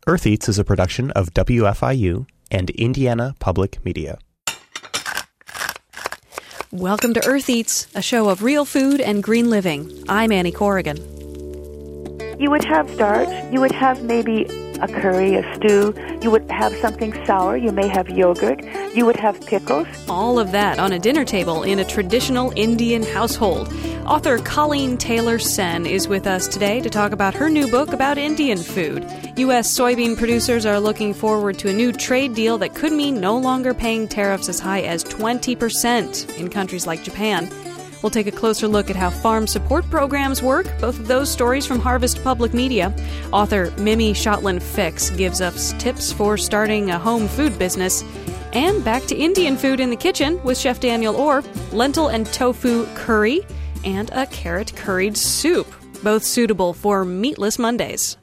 Earth Eats is a production of WFIU and Indiana Public Media. Welcome to Earth Eats, a show of real food and green living. I'm Annie Corrigan. You would have starch. You would have maybe a curry, a stew. You would have something sour. You may have yogurt. You would have pickles. All of that on a dinner table in a traditional Indian household. Author Colleen Taylor Sen is with us today to talk about her new book about Indian food. U.S. soybean producers are looking forward to a new trade deal that could mean no longer paying tariffs as high as 20% in countries like Japan. We'll take a closer look at how farm support programs work, both of those stories from Harvest Public Media. Author Mimi Shotland-Fix gives us tips for starting a home food business. And back to Indian food in the kitchen with Chef Daniel Orr, lentil and tofu curry, and a carrot curried soup, both suitable for meatless Mondays.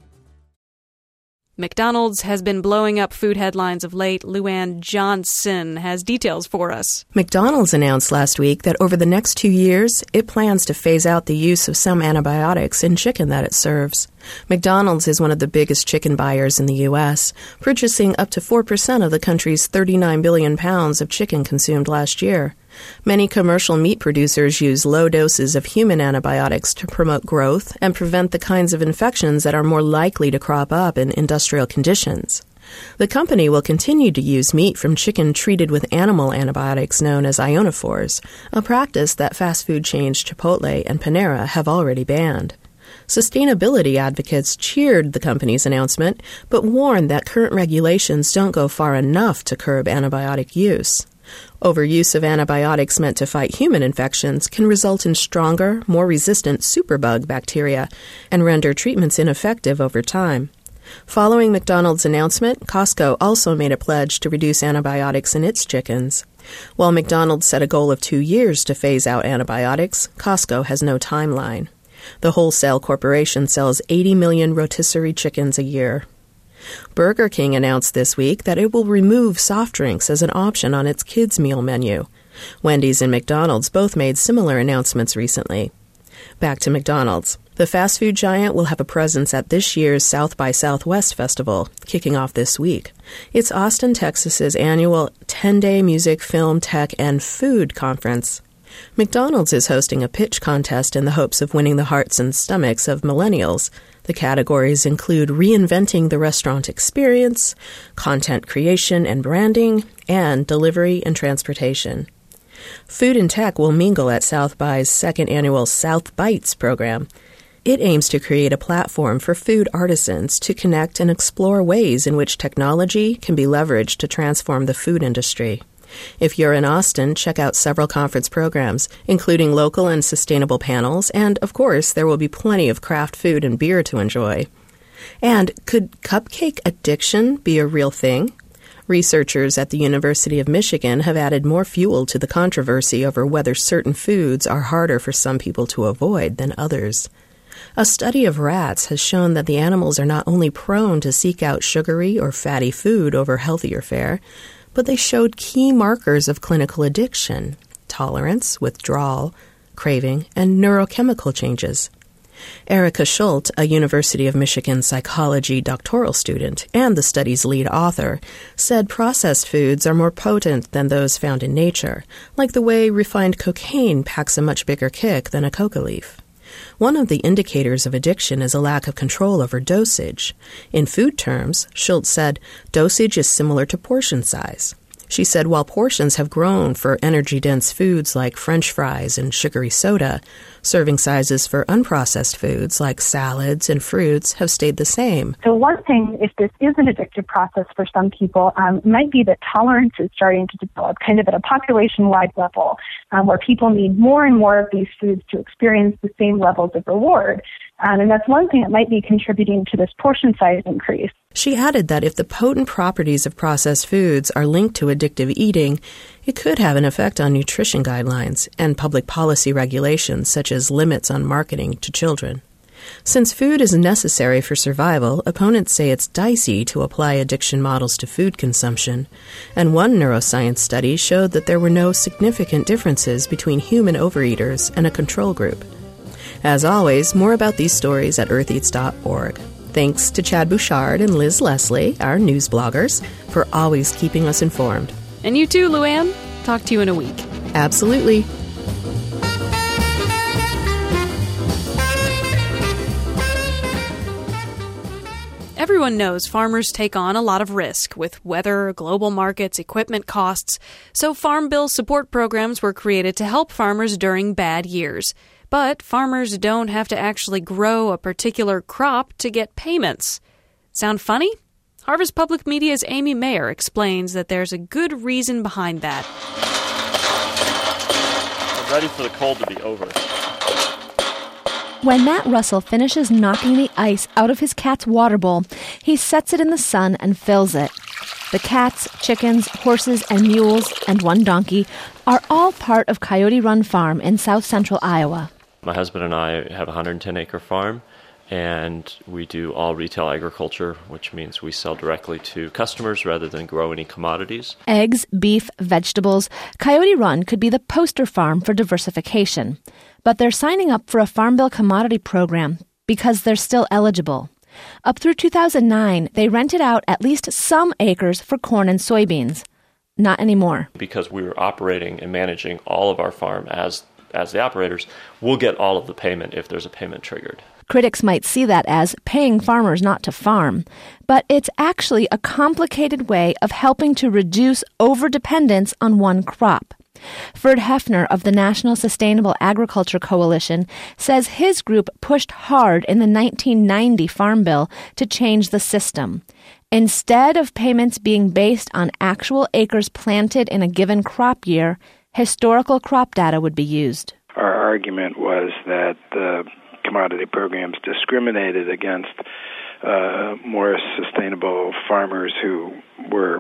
McDonald's has been blowing up food headlines of late. Luann Johnson has details for us. McDonald's announced last week that over the next 2 years, it plans to phase out the use of some antibiotics in chicken that it serves. McDonald's is one of the biggest chicken buyers in the U.S., purchasing up to 4% of the country's 39 billion pounds of chicken consumed last year. Many commercial meat producers use low doses of human antibiotics to promote growth and prevent the kinds of infections that are more likely to crop up in industrial conditions. The company will continue to use meat from chicken treated with animal antibiotics known as ionophores, a practice that fast food chains Chipotle and Panera have already banned. Sustainability advocates cheered the company's announcement, but warned that current regulations don't go far enough to curb antibiotic use. Overuse of antibiotics meant to fight human infections can result in stronger, more resistant superbug bacteria and render treatments ineffective over time. Following McDonald's announcement, Costco also made a pledge to reduce antibiotics in its chickens. While McDonald's set a goal of 2 years to phase out antibiotics, Costco has no timeline. The wholesale corporation sells 80 million rotisserie chickens a year. Burger King announced this week that it will remove soft drinks as an option on its kids' meal menu. Wendy's and McDonald's both made similar announcements recently. Back to McDonald's. The fast food giant will have a presence at this year's South by Southwest Festival, kicking off this week. It's Austin, Texas's annual 10-day music, film, tech, and food conference. McDonald's is hosting a pitch contest in the hopes of winning the hearts and stomachs of millennials. The categories include reinventing the restaurant experience, content creation and branding, and delivery and transportation. Food and tech will mingle at South by's second annual South Bites program. It aims to create a platform for food artisans to connect and explore ways in which technology can be leveraged to transform the food industry. If you're in Austin, check out several conference programs, including local and sustainable panels, and, of course, there will be plenty of craft food and beer to enjoy. And could cupcake addiction be a real thing? Researchers at the University of Michigan have added more fuel to the controversy over whether certain foods are harder for some people to avoid than others. A study of rats has shown that the animals are not only prone to seek out sugary or fatty food over healthier fare, but they showed key markers of clinical addiction: tolerance, withdrawal, craving, and neurochemical changes. Erica Schultz, a University of Michigan psychology doctoral student and the study's lead author, said processed foods are more potent than those found in nature, like the way refined cocaine packs a much bigger kick than a coca leaf. One of the indicators of addiction is a lack of control over dosage. In food terms, Schultz said, dosage is similar to portion size. She said while portions have grown for energy-dense foods like French fries and sugary soda, serving sizes for unprocessed foods like salads and fruits have stayed the same. So one thing, if this is an addictive process for some people, might be that tolerance is starting to develop kind of at a population-wide level, where people need more and more of these foods to experience the same levels of reward. And that's one thing that might be contributing to this portion size increase. She added that if the potent properties of processed foods are linked to addictive eating, it could have an effect on nutrition guidelines and public policy regulations such as limits on marketing to children. Since food is necessary for survival, opponents say it's dicey to apply addiction models to food consumption, and one neuroscience study showed that there were no significant differences between human overeaters and a control group. As always, more about these stories at eartheats.org. Thanks to Chad Bouchard and Liz Leslie, our news bloggers, for always keeping us informed. And you too, Luann. Talk to you in a week. Absolutely. Everyone knows farmers take on a lot of risk with weather, global markets, equipment costs. So Farm Bill support programs were created to help farmers during bad years. But farmers don't have to actually grow a particular crop to get payments. Sound funny? Harvest Public Media's Amy Mayer explains that there's a good reason behind that. I'm ready for the cold to be over. When Matt Russell finishes knocking the ice out of his cat's water bowl, he sets it in the sun and fills it. The cats, chickens, horses, and mules, and one donkey are all part of Coyote Run Farm in south-central Iowa. My husband and I have a 110-acre farm, and we do all retail agriculture, which means we sell directly to customers rather than grow any commodities. Eggs, beef, vegetables. Coyote Run could be the poster farm for diversification. But they're signing up for a Farm Bill commodity program because they're still eligible. Up through 2009, they rented out at least some acres for corn and soybeans. Not anymore. Because we were operating and managing all of our farm as the operators, we'll get all of the payment if there's a payment triggered. Critics might see that as paying farmers not to farm, but it's actually a complicated way of helping to reduce overdependence on one crop. Ferd Hefner of the National Sustainable Agriculture Coalition says his group pushed hard in the 1990 Farm Bill to change the system. Instead of payments being based on actual acres planted in a given crop year, historical crop data would be used. Our argument was that the commodity programs discriminated against more sustainable farmers who were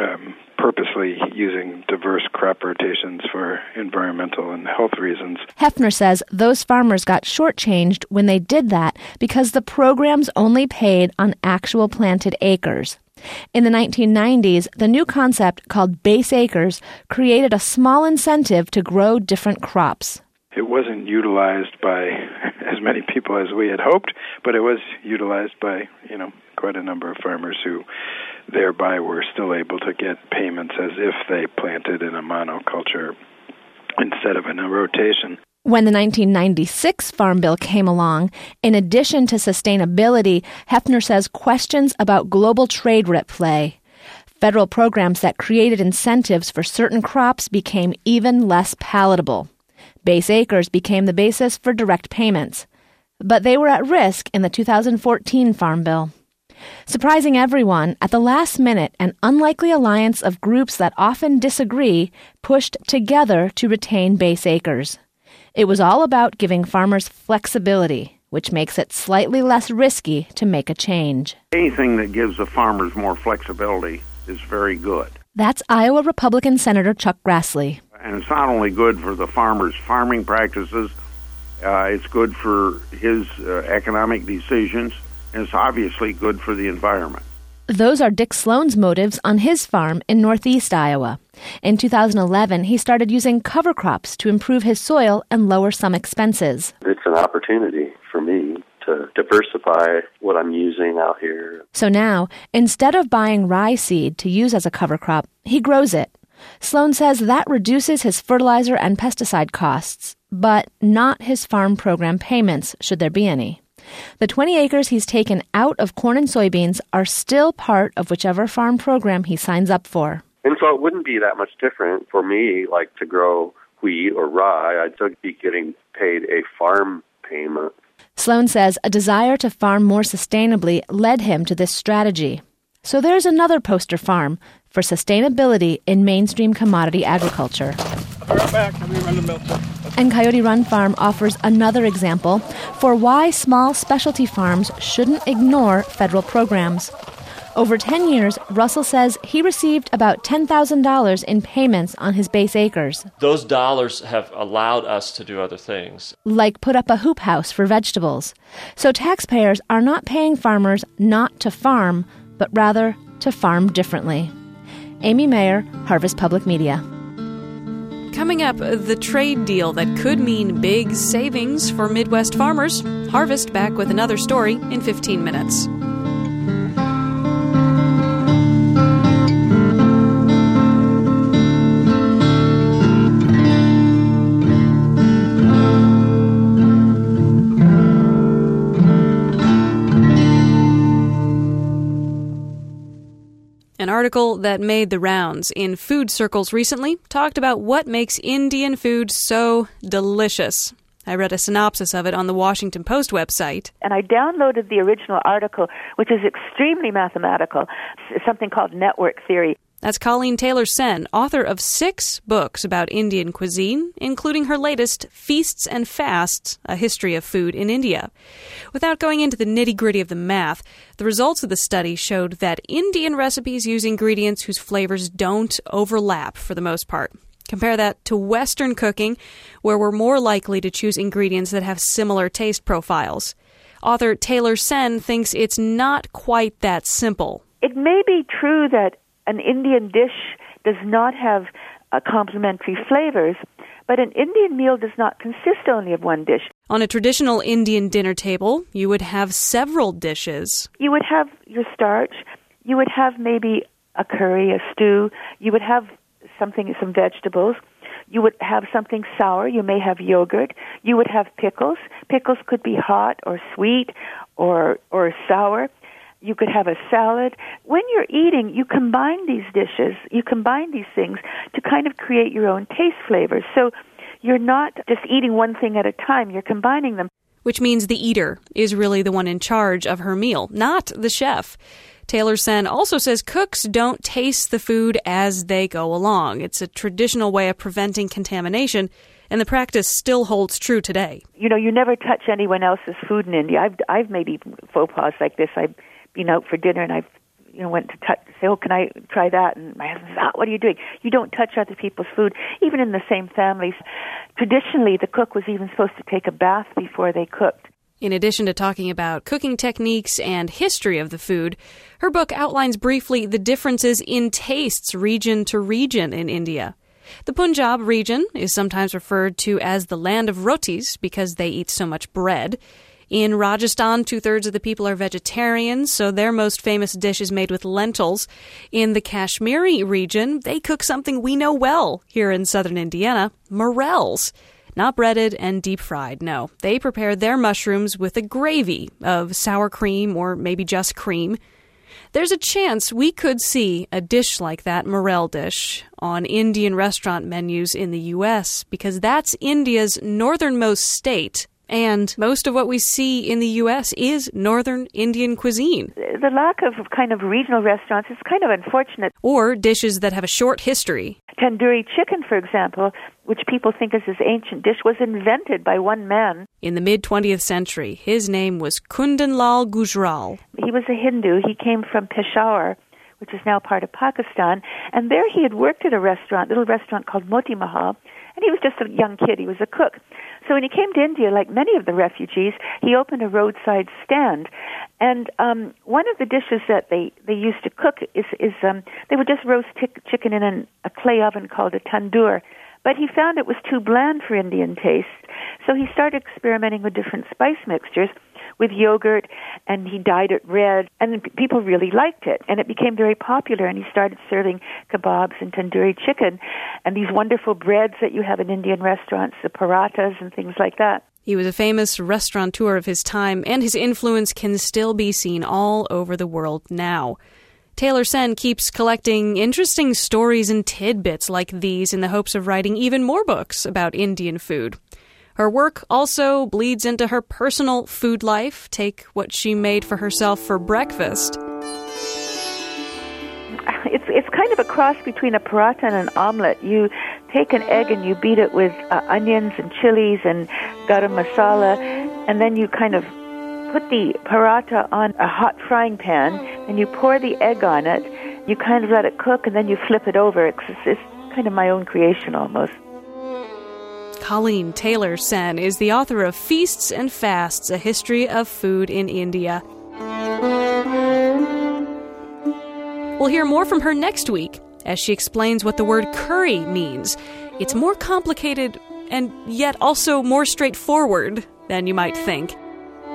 purposely using diverse crop rotations for environmental and health reasons. Hefner says those farmers got shortchanged when they did that because the programs only paid on actual planted acres. In the 1990s, the new concept called base acres created a small incentive to grow different crops. It wasn't utilized by as many people as we had hoped, but it was utilized by, quite a number of farmers who thereby were still able to get payments as if they planted in a monoculture instead of in a rotation. When the 1996 Farm Bill came along, in addition to sustainability, Hefner says questions about global trade were at play. Federal programs that created incentives for certain crops became even less palatable. Base acres became the basis for direct payments. But they were at risk in the 2014 Farm Bill. Surprising everyone, at the last minute, an unlikely alliance of groups that often disagree pushed together to retain base acres. It was all about giving farmers flexibility, which makes it slightly less risky to make a change. Anything that gives the farmers more flexibility is very good. That's Iowa Republican Senator Chuck Grassley. And it's not only good for the farmers' farming practices, it's good for his economic decisions, and it's obviously good for the environment. Those are Dick Sloan's motives on his farm in northeast Iowa. In 2011, he started using cover crops to improve his soil and lower some expenses. It's an opportunity for me to diversify what I'm using out here. So now, instead of buying rye seed to use as a cover crop, he grows it. Sloan says that reduces his fertilizer and pesticide costs, but not his farm program payments, should there be any. The 20 acres he's taken out of corn and soybeans are still part of whichever farm program he signs up for. And so it wouldn't be that much different for me, like to grow wheat or rye. I'd still be getting paid a farm payment. Sloan says a desire to farm more sustainably led him to this strategy. So there's another poster farm for sustainability in mainstream commodity agriculture. I'll be right back. I'll be running the milk. And Coyote Run Farm offers another example for why small specialty farms shouldn't ignore federal programs. Over 10 years, Russell says he received about $10,000 in payments on his base acres. Those dollars have allowed us to do other things. Like put up a hoop house for vegetables. So taxpayers are not paying farmers not to farm, but rather to farm differently. Amy Mayer, Harvest Public Media. Coming up, the trade deal that could mean big savings for Midwest farmers. Harvest back with another story in 15 minutes. An article that made the rounds in food circles recently talked about what makes Indian food so delicious. I read a synopsis of it on the Washington Post website. And I downloaded the original article, which is extremely mathematical, something called network theory. That's Colleen Taylor Sen, author of 6 books about Indian cuisine, including her latest, Feasts and Fasts, A History of Food in India. Without going into the nitty-gritty of the math, the results of the study showed that Indian recipes use ingredients whose flavors don't overlap for the most part. Compare that to Western cooking, where we're more likely to choose ingredients that have similar taste profiles. Author Taylor Sen thinks it's not quite that simple. It may be true that an Indian dish does not have complementary flavors, but an Indian meal does not consist only of one dish. On a traditional Indian dinner table, you would have several dishes. You would have your starch. You would have maybe a curry, a stew. You would have some vegetables. You would have something sour. You may have yogurt. You would have pickles. Pickles could be hot or sweet or sour. You could have a salad. When you're eating, you combine these dishes, you combine these things to kind of create your own taste flavors. So you're not just eating one thing at a time, you're combining them. Which means the eater is really the one in charge of her meal, not the chef. Taylor Sen also says cooks don't taste the food as they go along. It's a traditional way of preventing contamination, and the practice still holds true today. You know, you never touch anyone else's food in India. I've made faux pas like this. I've been out for dinner and I've went to say, oh, can I try that? And my husband says, what are you doing? You don't touch other people's food, even in the same families. Traditionally, the cook was even supposed to take a bath before they cooked. In addition to talking about cooking techniques and history of the food, her book outlines briefly the differences in tastes region to region in India. The Punjab region is sometimes referred to as the land of rotis because they eat so much bread. In Rajasthan, 2/3 of the people are vegetarians, so their most famous dish is made with lentils. In the Kashmiri region, they cook something we know well here in southern Indiana, morels. Not breaded and deep-fried, no. They prepare their mushrooms with a gravy of sour cream or maybe just cream. There's a chance we could see a dish like that morel dish on Indian restaurant menus in the U.S. because that's India's northernmost state. And most of what we see in the U.S. is northern Indian cuisine. The lack of kind of regional restaurants is kind of unfortunate. Or dishes that have a short history. Tandoori chicken, for example, which people think is this ancient dish, was invented by one man. In the mid-20th century, his name was Kundan Lal Gujral. He was a Hindu. He came from Peshawar, which is now part of Pakistan. And there he had worked at a little restaurant called Moti Mahal. And he was just a young kid. He was a cook. So when he came to India, like many of the refugees, he opened a roadside stand. And one of the dishes that they used to cook is they would just roast chicken in a clay oven called a tandoor. But he found it was too bland for Indian taste. So he started experimenting with different spice mixtures with yogurt, and he dyed it red, and people really liked it, and it became very popular, and he started serving kebabs and tandoori chicken, and these wonderful breads that you have in Indian restaurants, the parathas and things like that. He was a famous restaurateur of his time, and his influence can still be seen all over the world now. Taylor Sen keeps collecting interesting stories and tidbits like these in the hopes of writing even more books about Indian food. Her work also bleeds into her personal food life. Take what she made for herself for breakfast. It's kind of a cross between a paratha and an omelet. You take an egg and you beat it with onions and chilies and garam masala, and then you kind of put the paratha on a hot frying pan, and you pour the egg on it. You kind of let it cook, and then you flip it over. It's kind of my own creation almost. Colleen Taylor Sen is the author of Feasts and Fasts, A History of Food in India. We'll hear more from her next week as she explains what the word curry means. It's more complicated and yet also more straightforward than you might think.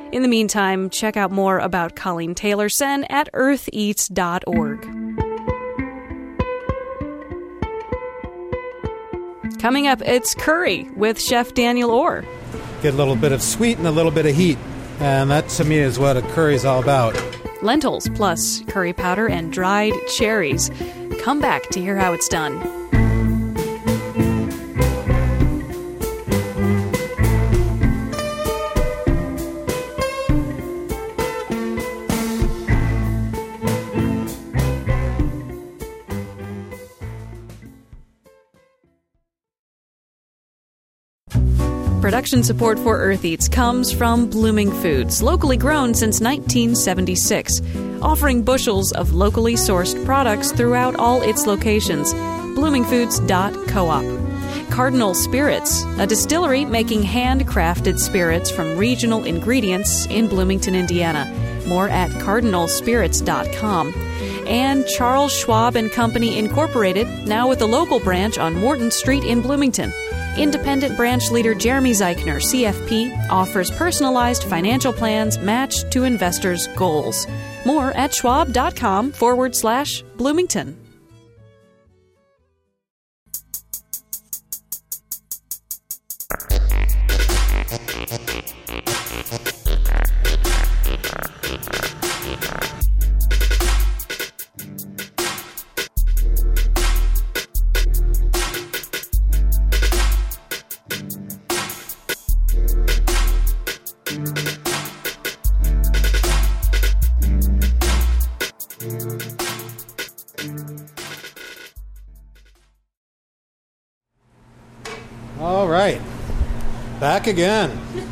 In the meantime, check out more about Colleen Taylor Senn at eartheats.org. Coming up, it's curry with Chef Daniel Orr. Get a little bit of sweet and a little bit of heat, and that to me is what a curry is all about. Lentils plus curry powder and dried cherries. Come back to hear how it's done. Production support for Earth Eats comes from Blooming Foods, locally grown since 1976, offering bushels of locally sourced products throughout all its locations. bloomingfoods.coop. Cardinal Spirits, a distillery making handcrafted spirits from regional ingredients in Bloomington, Indiana. More at cardinalspirits.com. And Charles Schwab and Company Incorporated, now with a local branch on Morton Street in Bloomington. Independent branch leader Jeremy Zeichner, CFP, offers personalized financial plans matched to investors' goals. More at schwab.com/Bloomington. All right. Back again.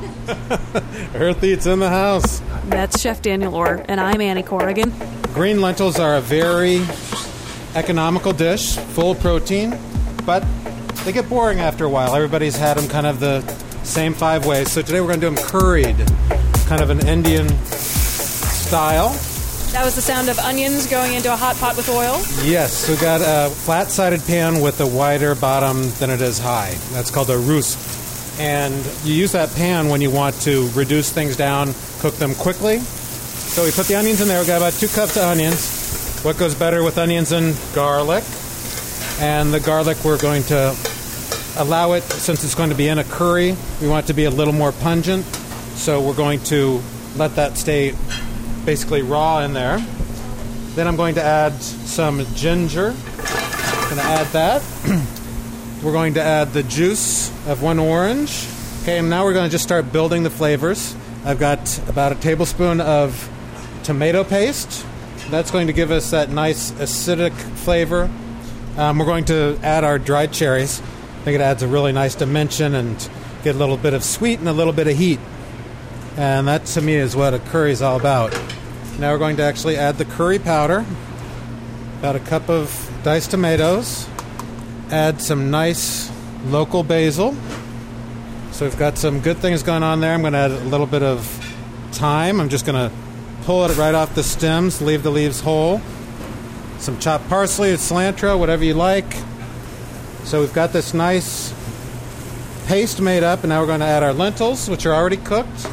Earth Eats in the house. That's Chef Daniel Orr, and I'm Annie Corrigan. Green lentils are a very economical dish, full protein, but they get boring after a while. Everybody's had them kind of the same 5 ways. So today we're going to do them curried, kind of an Indian style. That was the sound of onions going into a hot pot with oil? Yes, we've got a flat-sided pan with a wider bottom than it is high. That's called a roast. And you use that pan when you want to reduce things down, cook them quickly. So we put the onions in there. We've got about 2 cups of onions. What goes better with onions and garlic? And the garlic, we're going to allow it, since it's going to be in a curry, we want it to be a little more pungent. So we're going to let that stay basically raw in there. Then I'm going to add some ginger. I'm going to add that. We're going to add the juice of 1 orange. Okay, and now we're going to just start building the flavors. I've got about a tablespoon of tomato paste. That's going to give us that nice acidic flavor. We're going to add our dried cherries. I think it adds a really nice dimension and get a little bit of sweet and a little bit of heat. And that, to me, is what a curry is all about. Now we're going to actually add the curry powder. About a cup of diced tomatoes. Add some nice local basil. So we've got some good things going on there. I'm going to add a little bit of thyme. I'm just going to pull it right off the stems, leave the leaves whole. Some chopped parsley, cilantro, whatever you like. So we've got this nice paste made up, and now we're going to add our lentils, which are already cooked.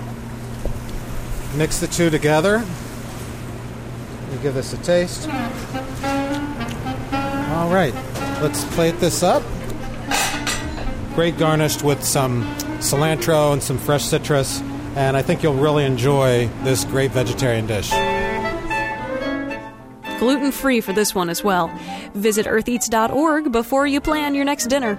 Mix the two together. Let me give this a taste. All right, let's plate this up. Great garnished with some cilantro and some fresh citrus, and I think you'll really enjoy this great vegetarian dish. Gluten-free for this one as well. Visit eartheats.org before you plan your next dinner.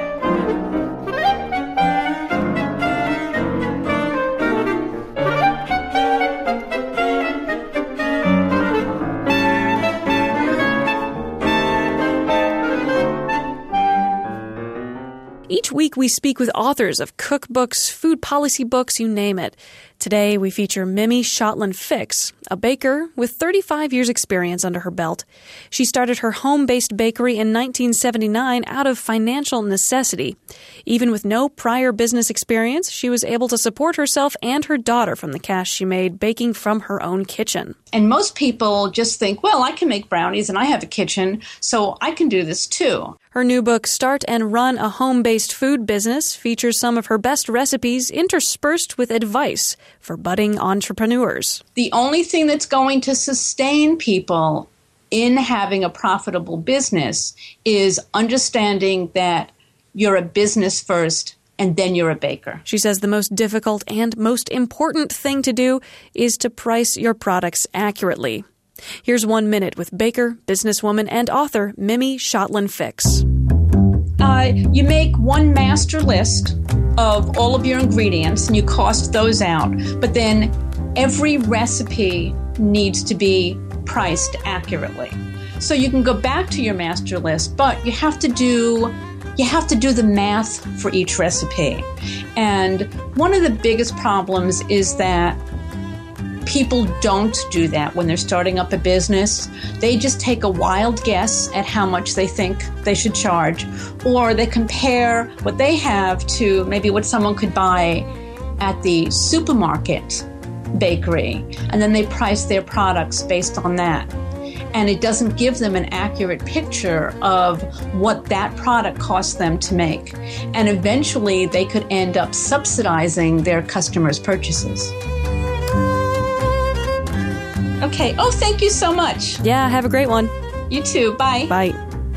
Each week we speak with authors of cookbooks, food policy books, you name it. Today we feature Mimi Shotland Fix, a baker with 35 years' experience under her belt. She started her home-based bakery in 1979 out of financial necessity. Even with no prior business experience, she was able to support herself and her daughter from the cash she made baking from her own kitchen. And most people just think, well, I can make brownies and I have a kitchen, so I can do this too. Her new book, Start and Run a Home-Based Food Business, features some of her best recipes interspersed with advice for budding entrepreneurs. The only thing that's going to sustain people in having a profitable business is understanding that you're a business first and then you're a baker. She says the most difficult and most important thing to do is to price your products accurately. Here's 1 minute with baker, businesswoman, and author Mimi Schottland-Fix. You make one master list of all of your ingredients and you cost those out. But then every recipe needs to be priced accurately. So you can go back to your master list, but you have to do the math for each recipe. And one of the biggest problems is that people don't do that when they're starting up a business. They just take a wild guess at how much they think they should charge, or they compare what they have to maybe what someone could buy at the supermarket bakery, and then they price their products based on that. And it doesn't give them an accurate picture of what that product costs them to make. And eventually they could end up subsidizing their customers' purchases. Okay. Oh, thank you so much. Yeah, have a great one. You too. Bye. Bye.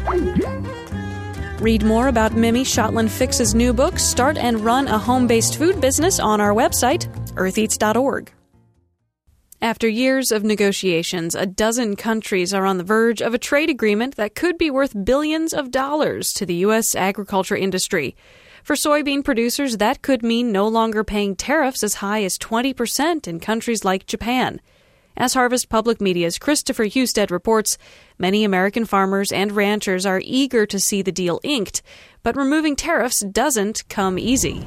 Read more about Mimi Schottland-Fix's new book, Start and Run a Home-Based Food Business, on our website, eartheats.org. After years of negotiations, a dozen countries are on the verge of a trade agreement that could be worth billions of dollars to the U.S. agriculture industry. For soybean producers, that could mean no longer paying tariffs as high as 20% in countries like Japan. As Harvest Public Media's Christopher Husted reports, many American farmers and ranchers are eager to see the deal inked, but removing tariffs doesn't come easy.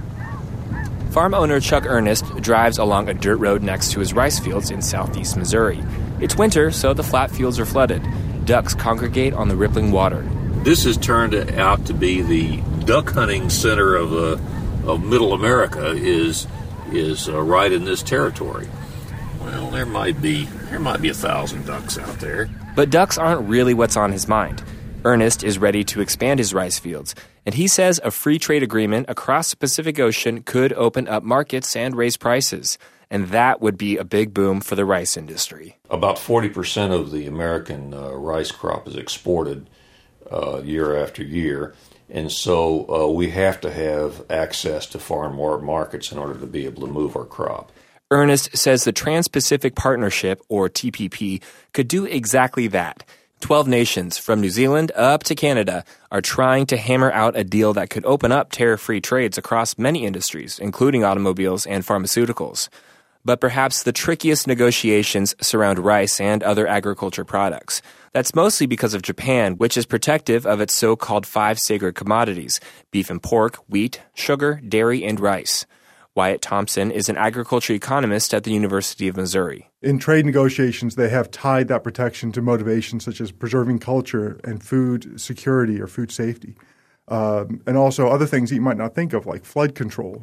Farm owner Chuck Ernest drives along a dirt road next to his rice fields in southeast Missouri. It's winter, so the flat fields are flooded. Ducks congregate on the rippling water. This has turned out to be the duck hunting center of Middle America. Is right in this territory. Well, there might be 1,000 ducks out there. But ducks aren't really what's on his mind. Ernest is ready to expand his rice fields, and he says a free trade agreement across the Pacific Ocean could open up markets and raise prices, and that would be a big boom for the rice industry. About 40% of the American rice crop is exported year after year, and so we have to have access to foreign markets in order to be able to move our crop. Ernest says the Trans-Pacific Partnership, or TPP, could do exactly that. 12 nations, from New Zealand up to Canada, are trying to hammer out a deal that could open up tariff-free trades across many industries, including automobiles and pharmaceuticals. But perhaps the trickiest negotiations surround rice and other agriculture products. That's mostly because of Japan, which is protective of its so-called 5 sacred commodities: beef and pork, wheat, sugar, dairy, and rice. Wyatt Thompson is an agriculture economist at the University of Missouri. In trade negotiations, they have tied that protection to motivations such as preserving culture and food security or food safety, and also other things that you might not think of, like flood control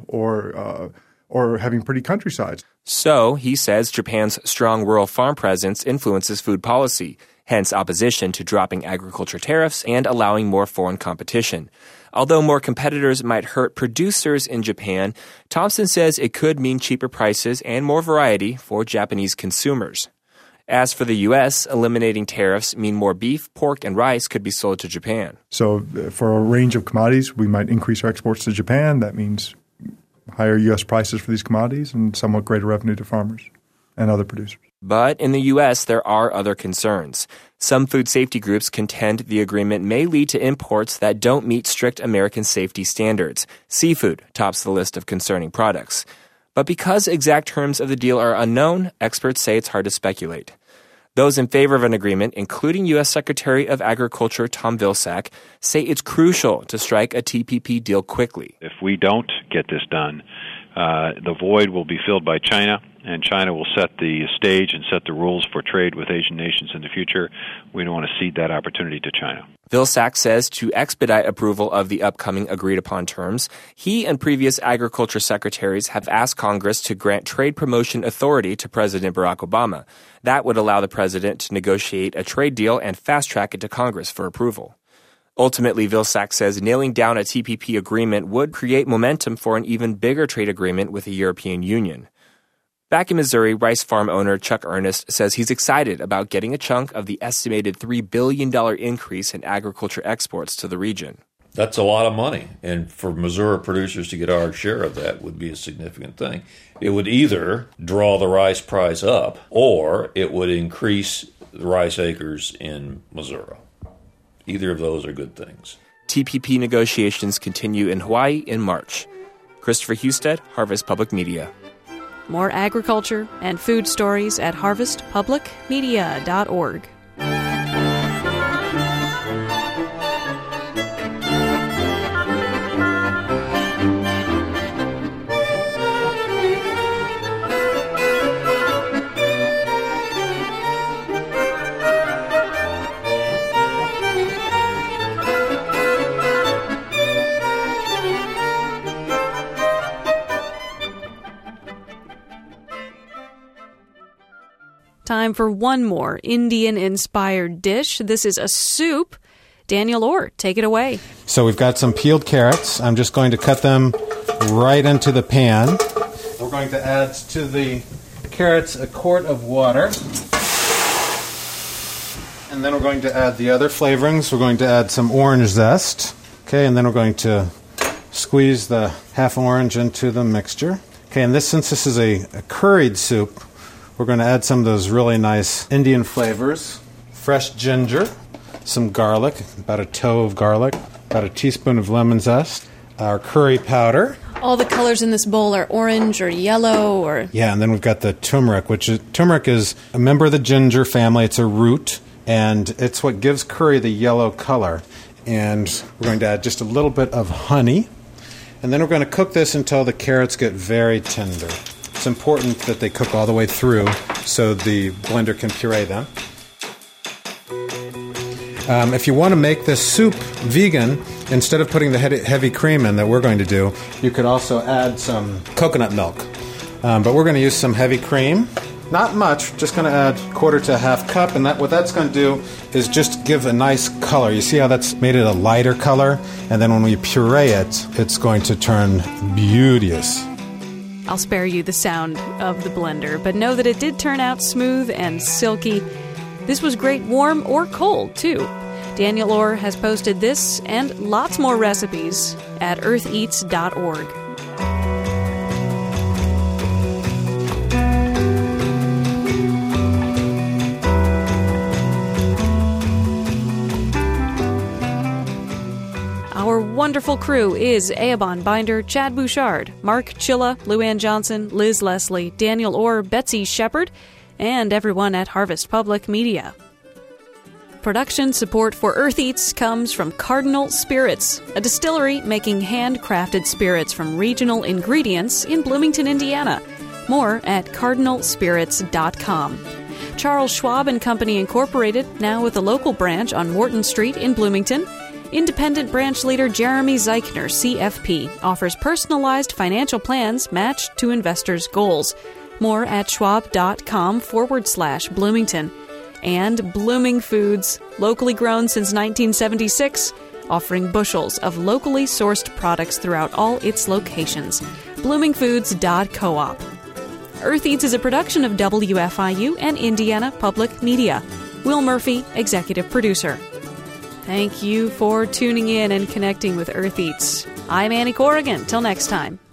or having pretty countrysides. So, he says Japan's strong rural farm presence influences food policy, hence opposition to dropping agriculture tariffs and allowing more foreign competition. Although more competitors might hurt producers in Japan, Thompson says it could mean cheaper prices and more variety for Japanese consumers. As for the U.S., eliminating tariffs mean more beef, pork, and rice could be sold to Japan. So for a range of commodities, we might increase our exports to Japan. That means higher U.S. prices for these commodities and somewhat greater revenue to farmers and other producers. But in the U.S., there are other concerns. Some food safety groups contend the agreement may lead to imports that don't meet strict American safety standards. Seafood tops the list of concerning products. But because exact terms of the deal are unknown, experts say it's hard to speculate. Those in favor of an agreement, including U.S. Secretary of Agriculture Tom Vilsack, say it's crucial to strike a TPP deal quickly. If we don't get this done, the void will be filled by China, and China will set the stage and set the rules for trade with Asian nations in the future. We don't want to cede that opportunity to China. Vilsack says to expedite approval of the upcoming agreed-upon terms, he and previous agriculture secretaries have asked Congress to grant trade promotion authority to President Barack Obama. That would allow the president to negotiate a trade deal and fast-track it to Congress for approval. Ultimately, Vilsack says nailing down a TPP agreement would create momentum for an even bigger trade agreement with the European Union. Back in Missouri, rice farm owner Chuck Ernest says he's excited about getting a chunk of the estimated $3 billion increase in agriculture exports to the region. That's a lot of money, and for Missouri producers to get our share of that would be a significant thing. It would either draw the rice price up, or it would increase the rice acres in Missouri. Either of those are good things. TPP negotiations continue in Hawaii in March. Christopher Husted, Harvest Public Media. More agriculture and food stories at harvestpublicmedia.org. Time for one more Indian-inspired dish. This is a soup. Daniel Orr, take it away. So we've got some peeled carrots. I'm just going to cut them right into the pan. We're going to add to the carrots a quart of water. And then we're going to add the other flavorings. We're going to add some orange zest. Okay, and then we're going to squeeze the half orange into the mixture. Okay, and since this is a curried soup, we're going to add some of those really nice Indian flavors. Fresh ginger, some garlic, about a toe of garlic, about a teaspoon of lemon zest, our curry powder. All the colors in this bowl are orange or yellow or... Yeah, and then we've got the turmeric, turmeric is a member of the ginger family. It's a root, and it's what gives curry the yellow color. And we're going to add just a little bit of honey. And then we're going to cook this until the carrots get very tender. It's important that they cook all the way through so the blender can puree them. If you want to make this soup vegan, instead of putting the heavy cream in that we're going to do, you could also add some coconut milk. But we're going to use some heavy cream. Not much, just going to add quarter to a half cup. And what that's going to do is just give a nice color. You see how that's made it a lighter color? And then when we puree it, it's going to turn beauteous. I'll spare you the sound of the blender, but know that it did turn out smooth and silky. This was great warm or cold, too. Daniel Orr has posted this and lots more recipes at eartheats.org. Our wonderful crew is Eoban Binder, Chad Bouchard, Mark Chilla, Luann Johnson, Liz Leslie, Daniel Orr, Betsy Shepard, and everyone at Harvest Public Media. Production support for Earth Eats comes from Cardinal Spirits, a distillery making handcrafted spirits from regional ingredients in Bloomington, Indiana. More at cardinalspirits.com. Charles Schwab and Company Incorporated, now with a local branch on Morton Street in Bloomington. Independent branch leader Jeremy Zeichner, CFP, offers personalized financial plans matched to investors' goals. More at schwab.com/Bloomington. And Blooming Foods, locally grown since 1976, offering bushels of locally sourced products throughout all its locations. bloomingfoods.coop. Earth Eats is a production of WFIU and Indiana Public Media. Will Murphy, executive producer. Thank you for tuning in and connecting with Earth Eats. I'm Annie Corrigan. Till next time.